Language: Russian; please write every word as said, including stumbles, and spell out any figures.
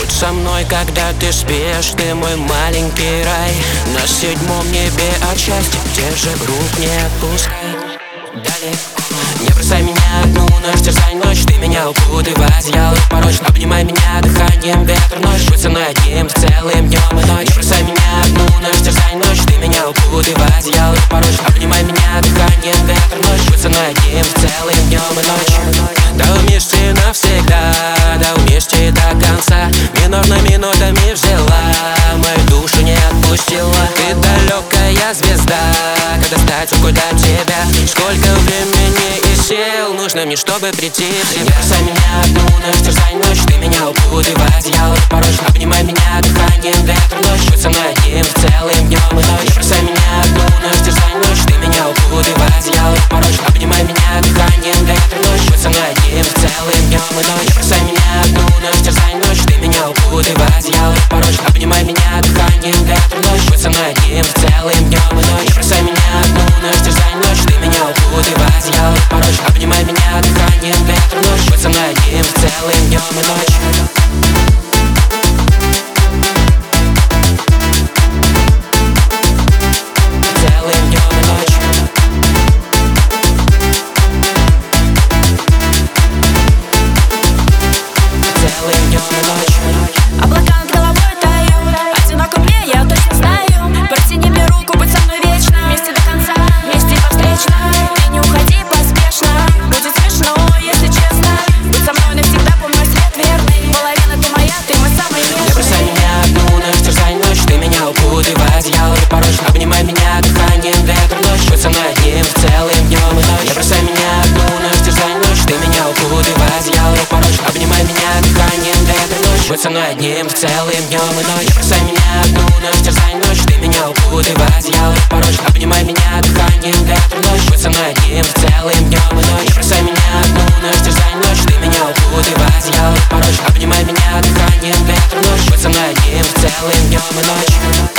Будь со мной, когда ты спишь, ты мой маленький рай. На седьмом небе от счастья, держи рук, не отпускай. Далее. Не бросай меня одну ночь, терзай ночь, ты меня укутай в одеяло порочно. Обнимай меня дыханием ветра ночь, будь со мной одним целым днем и ночь. Не бросай меня одну ночь, терзай ночь, ты меня укутай в одеяло порочно. Обнимай меня дыханием ветра ночь, будь со мной одним целым днем и ночь. Да вместе навсегда, да вместе до конца. Минорно минутами взяла, мою душу не отпустила. Ты далекая звезда, когда стать рукой до тебя. Сколько времени и сил нужно мне, чтобы прийти в себя. Не бросай меня одну ночь, терзай ночь, ты меня укутай в одеяло порочно. Обнимай меня дыханием ветра ночь, будь со мной одним целым днем и ночь. Не бросай меня одну ночь, терзай ночь, ты меня укутай в одеяло порочно. Обнимай меня дыханием ветра ночь, будь со мной одним целым днем и ночь. Не бросай меня одну ночь, терзай ночь, ты меня укутай в одеяло порочно. Обнимай меня дыханием ветра ночь, будь со мной одним целым днем и ночь. Не бросай меня одну ночь, терзай ночь, ты меня укутай в одеяло порочно. Обнимай меня дыханием ветра ночь, будь со мной одним целым днем и ночь. Облака над головой тают, одиноко мне, я точно знаю. Протяни мне руку, будь со мной вечно. Вместе до конца, вместе по встречной. Ты не уходи поспешно, будет смешно, если честно. Будь со мной навсегда, помой свет верный. Половина ты моя, ты мой самый нежный. Не бросай меня одну ночь, терзай ночь, ты меня укутай в одеяло порочно. Обнимай меня дыханием ветра ночь, будь со мной одним целым днем и ночь. Не бросай меня одну ночь, терзай ночь, ты меня укутай в одеяло порочно. Обнимай меня дыханием ветра ночь, будь со мной одним целым днем и ночь. Не бросай меня одну ночь, терзай ночь, ты меня укутай в одеяло порочно. Обнимай меня дыханием ветра ночь, будь со мной одним целым днем и ночь. Не бросай меня одну ночь, терзай ночь, ты меня укутай в одеяло порочно. Обнимай меня дыханием ветра ночь, будь со мной одним целым днем и ночь.